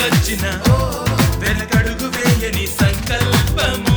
ఎన్నొచ్చిన వెనకడుగు వేయని సంకల్పము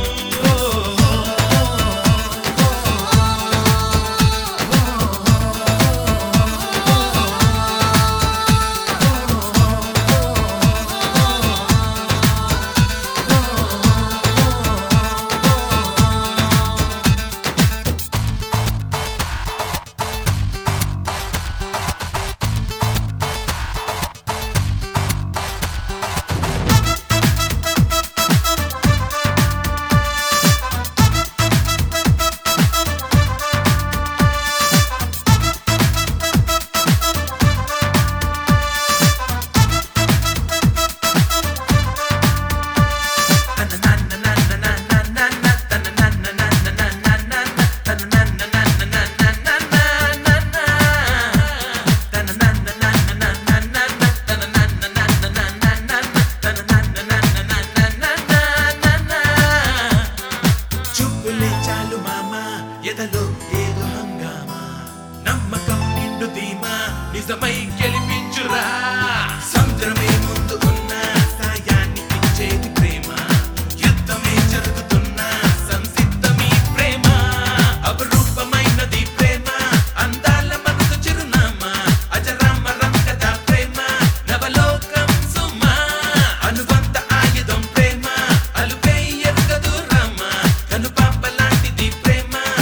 ఎదలో ఏదో హంగామా నమ్మకం నిండు ధీమా నిజమై గెలిపించురా సముద్రమే ముందు ఉన్న సాయాన్ని ఇచ్చేది ప్రేమ యుద్ధమే జరుగుతున్న సంసిద్ధమీ ప్రేమ అపరూపమైనది ప్రేమ అందాల మనసు చిరునామా అజరామరం కదా ప్రేమ నవలోకం సుమా అనుబంధ ఆయుధం ప్రేమ అలుపే ఎరుగదు రామ కనుపాప లాంటిది ప్రేమ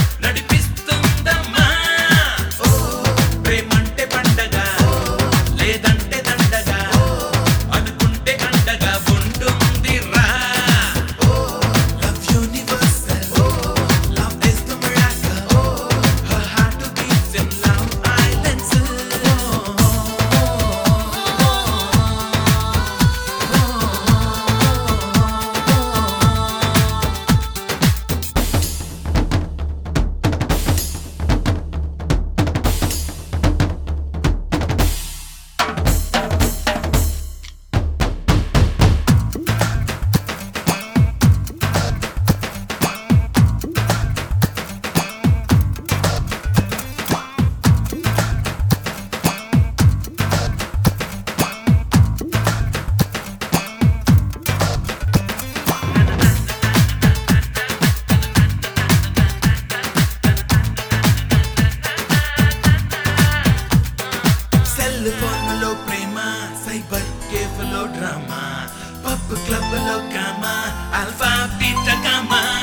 ఫోన్లో ప్రేమ సైబర్ కేఫ్లో డ్రామా పబ్ క్లబ్ లో కామా ఆల్ఫా బీటా కామా